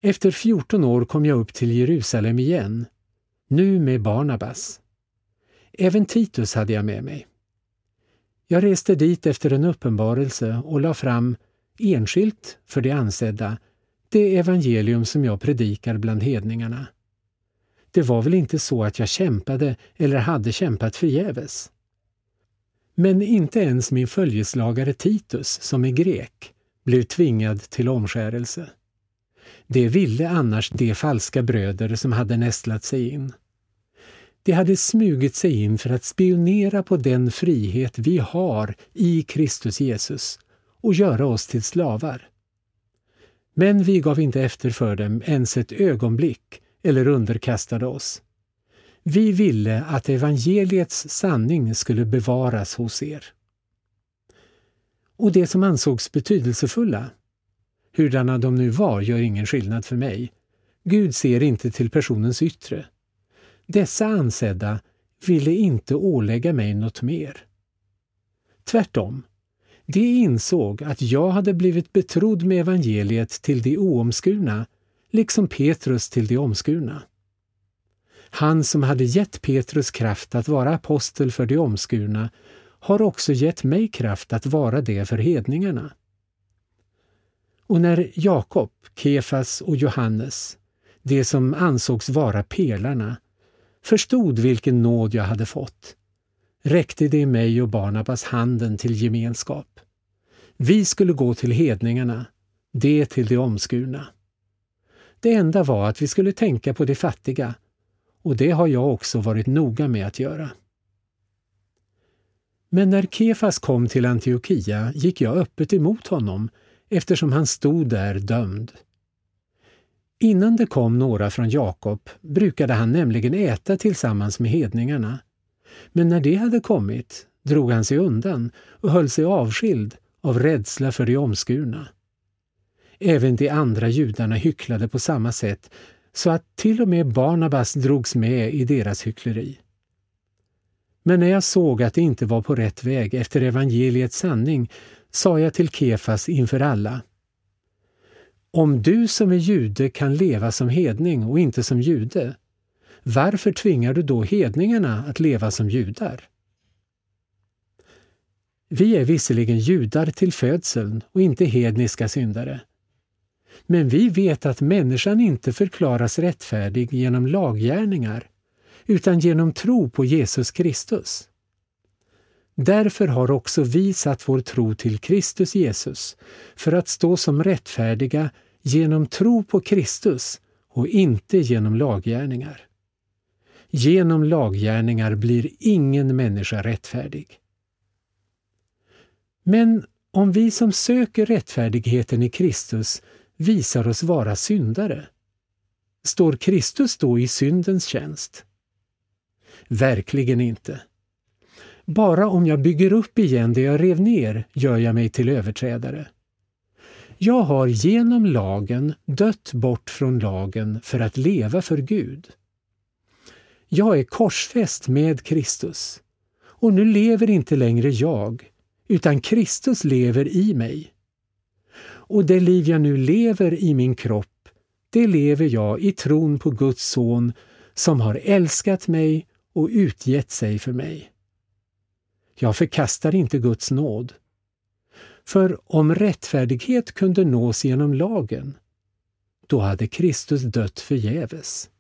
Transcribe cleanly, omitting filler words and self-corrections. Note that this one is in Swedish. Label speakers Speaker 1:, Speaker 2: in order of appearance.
Speaker 1: Efter 14 år kom jag upp till Jerusalem igen, nu med Barnabas. Även Titus hade jag med mig. Jag reste dit efter en uppenbarelse och la fram, enskilt för de ansedda, det evangelium som jag predikar bland hedningarna. Det var väl inte så att jag kämpade eller hade kämpat förgäves. Men inte ens min följeslagare Titus, som är grek, blev tvingad till omskärelse. Det ville annars de falska bröder som hade nästlat sig in. De hade smugit sig in för att spionera på den frihet vi har i Kristus Jesus och göra oss till slavar. Men vi gav inte efter för dem ens ett ögonblick eller underkastade oss. Vi ville att evangeliets sanning skulle bevaras hos er. Och det som ansågs betydelsefulla, hurdana de nu var, gör ingen skillnad för mig. Gud ser inte till personens yttre. Dessa ansedda ville inte ålägga mig något mer. Tvärtom, de insåg att jag hade blivit betrodd med evangeliet till de oomskurna, liksom Petrus till de omskurna. Han som hade gett Petrus kraft att vara apostel för de omskurna har också gett mig kraft att vara det för hedningarna. Och när Jakob, Kefas och Johannes, det som ansågs vara pelarna, förstod vilken nåd jag hade fått, räckte det mig och Barnabas handen till gemenskap. Vi skulle gå till hedningarna, det till de omskurna. Det enda var att vi skulle tänka på de fattiga, och det har jag också varit noga med att göra. Men när Kefas kom till Antiokia gick jag öppet emot honom, eftersom han stod där dömd. Innan det kom några från Jakob brukade han nämligen äta tillsammans med hedningarna. Men när det hade kommit drog han sig undan och höll sig avskild av rädsla för de omskurna. Även de andra judarna hycklade på samma sätt, så att till och med Barnabas drogs med i deras hyckleri. Men när jag såg att det inte var på rätt väg efter evangeliets sanning, sa jag till Kefas inför alla: om du som är jude kan leva som hedning och inte som jude, varför tvingar du då hedningarna att leva som judar? Vi är visserligen judar till födseln och inte hedniska syndare. Men vi vet att människan inte förklaras rättfärdig genom laggärningar, utan genom tro på Jesus Kristus. Därför har också vi satt vår tro till Kristus Jesus, för att stå som rättfärdiga genom tro på Kristus och inte genom laggärningar. Genom laggärningar blir ingen människa rättfärdig. Men om vi som söker rättfärdigheten i Kristus visar oss vara syndare, står Kristus då i syndens tjänst? Verkligen inte. Bara om jag bygger upp igen det jag rev ner gör jag mig till överträdare. Jag har genom lagen dött bort från lagen för att leva för Gud. Jag är korsfäst med Kristus, och nu lever inte längre jag, utan Kristus lever i mig. Och det liv jag nu lever i min kropp, det lever jag i tron på Guds son som har älskat mig och utgett sig för mig. Jag förkastar inte Guds nåd. För om rättfärdighet kunde nås genom lagen, då hade Kristus dött förgäves.